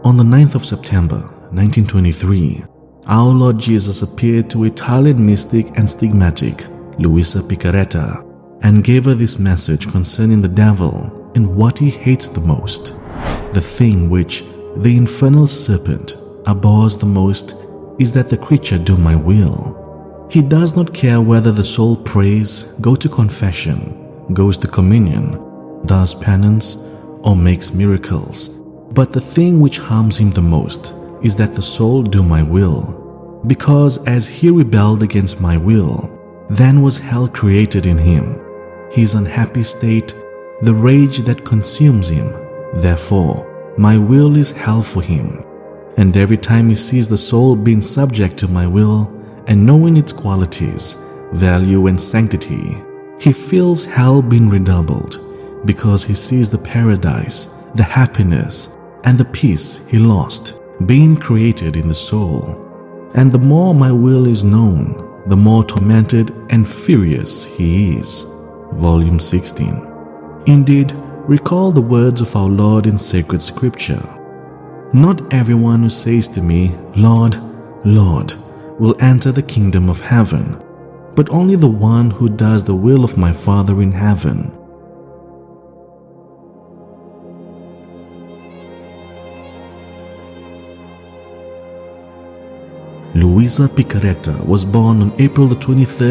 On the 9th of September 1923, our Lord Jesus appeared to Italian mystic and stigmatic Luisa Picaretta and gave her this message concerning the devil and what he hates the most. The thing which the infernal serpent abhors the most is that the creature do my will. He does not care whether the soul prays, goes to confession, goes to communion, does penance, or makes miracles. But the thing which harms him the most is that the soul do my will, because as he rebelled against my will, then was hell created in him, his unhappy state, the rage that consumes him. Therefore, my will is hell for him. And every time he sees the soul being subject to my will and knowing its qualities, value and sanctity, he feels hell being redoubled, because he sees the paradise, the happiness, and the peace he lost being created in the soul. And the more my will is known, the more tormented and furious he is. Volume 16. Indeed, recall the words of our Lord in sacred scripture. Not everyone who says to me, Lord, Lord, will enter the kingdom of heaven, but only the one who does the will of my Father in heaven. Luisa Picaretta was born on April 23,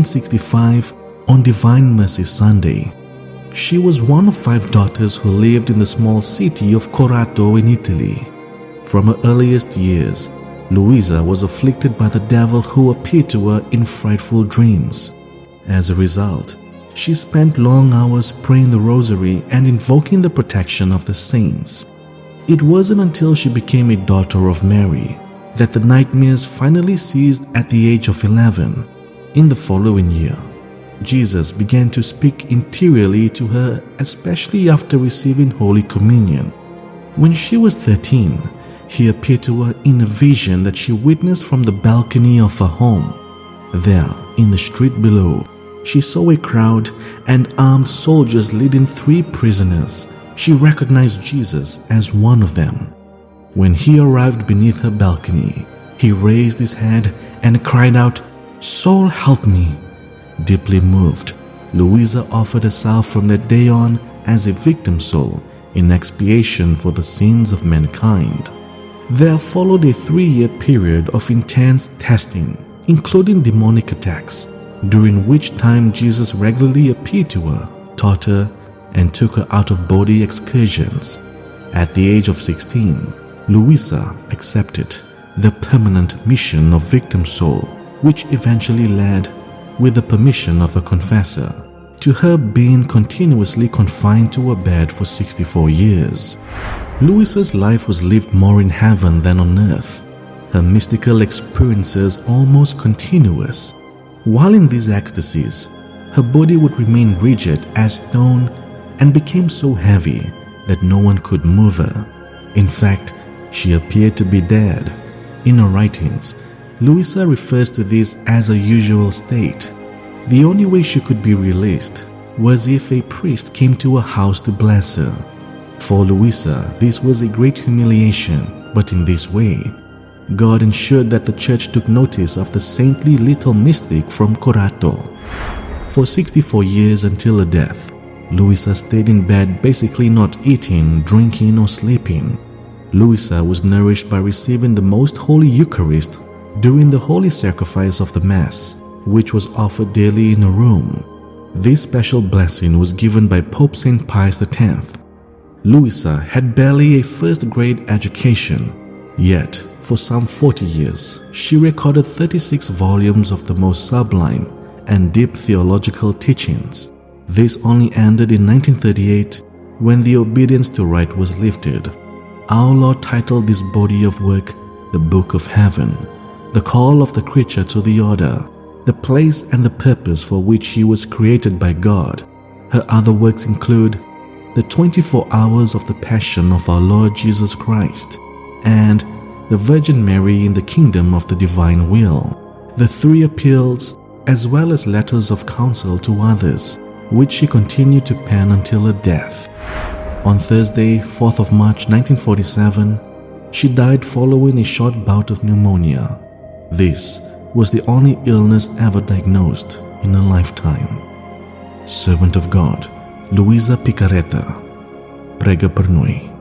1865, on Divine Mercy Sunday. She was one of 5 daughters who lived in the small city of Corato in Italy. From her earliest years, Luisa was afflicted by the devil who appeared to her in frightful dreams. As a result, she spent long hours praying the rosary and invoking the protection of the saints. It wasn't until she became a daughter of Mary that the nightmares finally ceased at the age of 11. In the following year, Jesus began to speak interiorly to her, especially after receiving Holy Communion. When she was 13, he appeared to her in a vision that she witnessed from the balcony of her home. There, in the street below, she saw a crowd and armed soldiers leading 3 prisoners. She recognized Jesus as one of them. When he arrived beneath her balcony, he raised his head and cried out, "Soul, help me!" Deeply moved, Luisa offered herself from that day on as a victim soul in expiation for the sins of mankind. There followed a 3-year period of intense testing, including demonic attacks, during which time Jesus regularly appeared to her, taught her, and took her out-of-body excursions. At the age of 16, Luisa accepted the permanent mission of victim soul, which eventually led, with the permission of a confessor, to her being continuously confined to a bed for 64 years. Luisa's life was lived more in heaven than on earth, her mystical experiences almost continuous. While in these ecstasies, her body would remain rigid as stone and became so heavy that no one could move her. In fact, she appeared to be dead. In her writings, Luisa refers to this as a usual state. The only way she could be released was if a priest came to her house to bless her. For Luisa, this was a great humiliation, but in this way, God ensured that the church took notice of the saintly little mystic from Corato. For 64 years until her death, Luisa stayed in bed, basically not eating, drinking, or sleeping. Luisa was nourished by receiving the Most Holy Eucharist during the holy sacrifice of the Mass, which was offered daily in her room. This special blessing was given by Pope St. Pius X. Luisa had barely a first-grade education, yet for some 40 years she recorded 36 volumes of the most sublime and deep theological teachings. This only ended in 1938 when the obedience to right was lifted. Our Lord titled this body of work the Book of Heaven, the call of the creature to the order, the place and the purpose for which she was created by God. Her other works include the 24 Hours of the Passion of our Lord Jesus Christ and the Virgin Mary in the Kingdom of the Divine Will, the 3 Appeals, as well as letters of counsel to others, which she continued to pen until her death. On Thursday, 4th of March 1947, She died following a short bout of pneumonia. This was the only illness ever diagnosed in her lifetime. Servant of God, Luisa Picaretta, Prega per noi.